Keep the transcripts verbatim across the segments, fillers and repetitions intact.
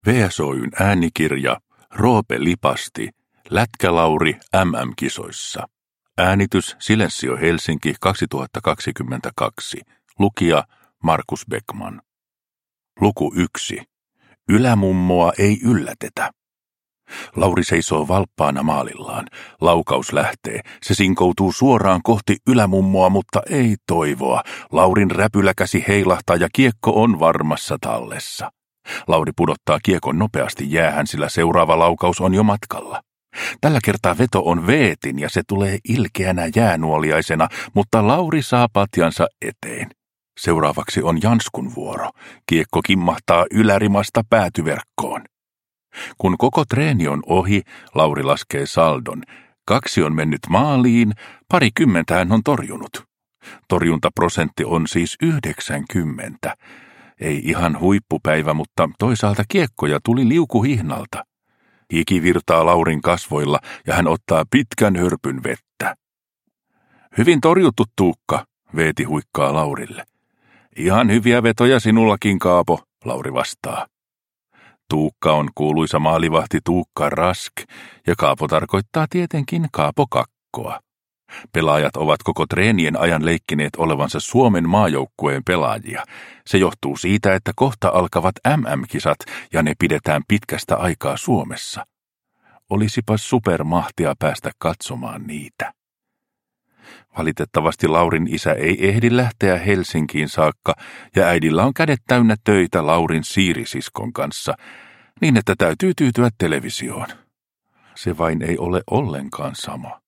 V S O:n äänikirja Roope Lipasti, Lätkälauri M M-kisoissa. Äänitys Silensio Helsinki kaksituhattakaksikymmentäkaksi. Lukija Markus Beckman. Luku yksi. Ylämummoa ei yllätetä. Lauri seisoo valppaana maalillaan. Laukaus lähtee. Se sinkoutuu suoraan kohti ylämummoa, mutta ei toivoa. Laurin räpyläkäsi heilahtaa ja kiekko on varmassa tallessa. Lauri pudottaa kiekon nopeasti jäähän, sillä seuraava laukaus on jo matkalla. Tällä kertaa veto on veetin ja se tulee ilkeänä jäänuoliaisena, mutta Lauri saa patjansa eteen. Seuraavaksi on Janskun vuoro. Kiekko kimmahtaa ylärimasta päätyverkkoon. Kun koko treeni on ohi, Lauri laskee saldon. Kaksi on mennyt maaliin, parikymmentä hän on torjunut. Torjuntaprosentti on siis yhdeksänkymmentä. Ei ihan huippupäivä, mutta toisaalta kiekkoja tuli liukuhihnalta. Hiki virtaa Laurin kasvoilla ja hän ottaa pitkän hörpyn vettä. Hyvin torjuttu, Tuukka, Veeti huikkaa Laurille. Ihan hyviä vetoja sinullakin, Kaapo, Lauri vastaa. Tuukka on kuuluisa maalivahti Tuukka Rask ja Kaapo tarkoittaa tietenkin Kaapo Kakkoa. Pelaajat ovat koko treenien ajan leikkineet olevansa Suomen maajoukkueen pelaajia. Se johtuu siitä, että kohta alkavat M M-kisat ja ne pidetään pitkästä aikaa Suomessa. Olisipas supermahtia päästä katsomaan niitä. Valitettavasti Laurin isä ei ehdi lähteä Helsinkiin saakka ja äidillä on kädet täynnä töitä Laurin siirisiskon kanssa, niin että täytyy tyytyä televisioon. Se vain ei ole ollenkaan sama.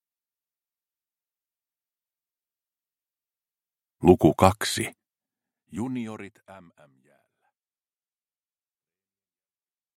Luku kaksi. Juniorit M M